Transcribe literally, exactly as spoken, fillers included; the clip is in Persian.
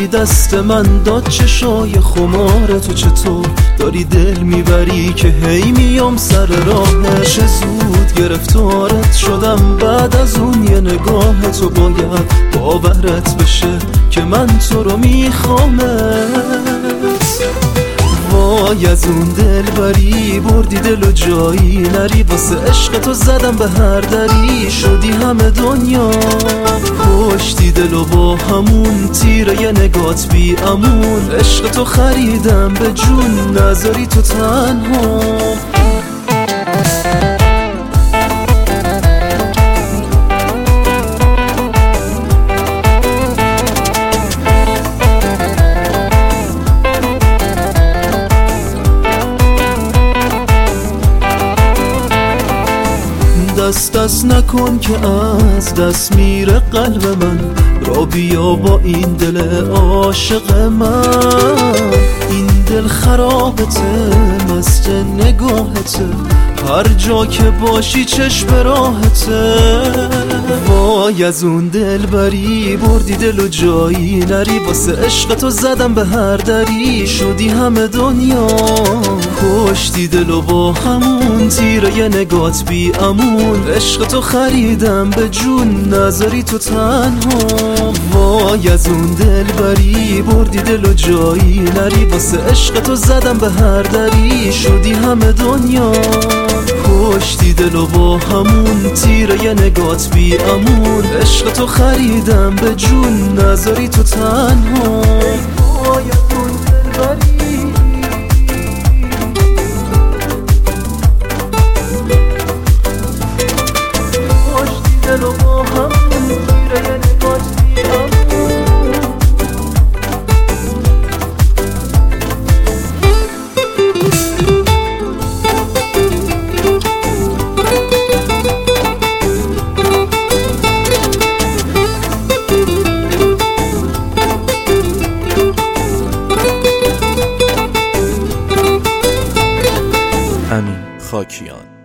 دست من داد چشای خمار تو، چطور داری دل میبری که هی میام سر راه. چه زود گرفتارت شدم بعد از اون یه نگاه تو، باید باورت بشه که من تو رو میخوامت. وای از اون دل بری بردی دل و جایی نری، واسه عشق تو زدم به هر دری، شدی همه دنیا کشتی دل و با همون تیره یه نگات بی امون. عشق تو خریدم به جون نذاری تو تنها. دست دست نکن که از دست میره قلب من، را بیا با این دل عاشق من. این دل خرابته مست نگاهته، هر جا که باشی چشم راهته. وای از اون دل بری بردی دل و جایی نری، واسه عشق تو زدم به هر دری، شدی همه دنیا کشتی دل و با همون تیره یه نگات بی امون. عشق تو خریدم به جون نذاری تو تنها. وای از اون دل بری بردی دل و جایی نری، واسه عشق تو زدم به هر دری، شدی همه دنیا کشتی دل و با همون تیره یه نگات بی امون. عشق تو خریدم به جون نذاری تو تنها. وای از اون دل بری کشتی دل و با همون تیره یه نگات بی امون. امین خاکیان.